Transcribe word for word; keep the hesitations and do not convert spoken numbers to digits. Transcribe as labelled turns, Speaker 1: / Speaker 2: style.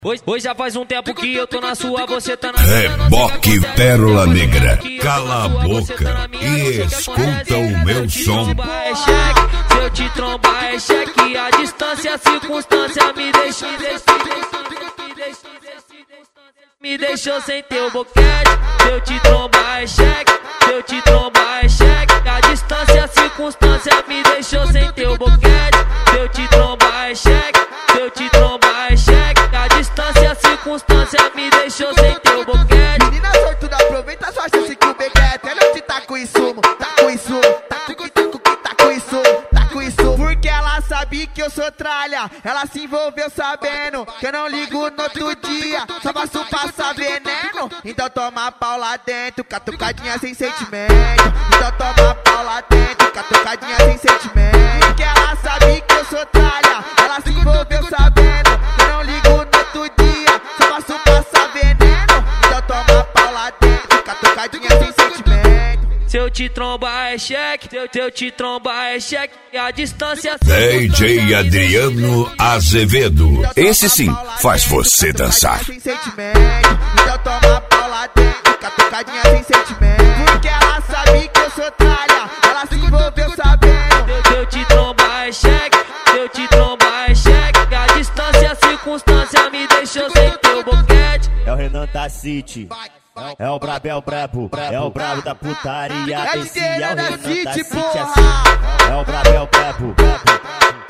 Speaker 1: Hoje, hoje já faz um tempo que eu tô na sua, você tá na minha.
Speaker 2: Reboque Pérola Negra, cala a boca e escuta o meu som.
Speaker 1: Se eu te trombar é cheque, a distância, a circunstância me deixa, me deixa, me deixa, me deixou sem teu boquete. Se eu te trombar é cheque, se eu te trombar é cheque, a distância, a circunstância me deixou sem teu boquete. Se eu te trombar é cheque, se eu te trombar é cheque, a distância, a circunstância me deixou sem teu boquete.
Speaker 3: Menina sortuda, aproveita sua chance que o bequete é não te tá com insumo, tá com insumo, tá com que tá com que tá com insumo, tá com insumo. Porque ela sabe que eu sou tralha, ela se envolveu sabendo que eu não ligo no outro dia, só faço passar veneno. Então toma pau lá dentro, catucadinha sem sentimento. Então toma pau lá dentro, catucadinha sem sentimento. Porque ela sabe que eu sou tralha, ela se envolveu sabendo que eu não ligo no outro dia, só faço passar veneno. Então toma pau lá dentro, catucadinha sem sentimento.
Speaker 1: Se eu te trombar é cheque, se eu, se eu te trombar é cheque, a distância...
Speaker 2: D J Adriano Azevedo, esse sim faz você dançar.
Speaker 3: Sem sentimento. Então toma pau lá dentro, catucadinha sem sentimento. Porque ela sabe que eu sou tralha, ela se envolveu sabendo.
Speaker 1: Se eu te trombar é cheque, se eu te trombar é cheque, a distância, a circunstância me deixou sem teu boquete.
Speaker 4: É o Renan da City, é o brabo, é o brabo, é o brabo da putaria. Esse é o Renan da City, assim. É o brabo, é o brabo.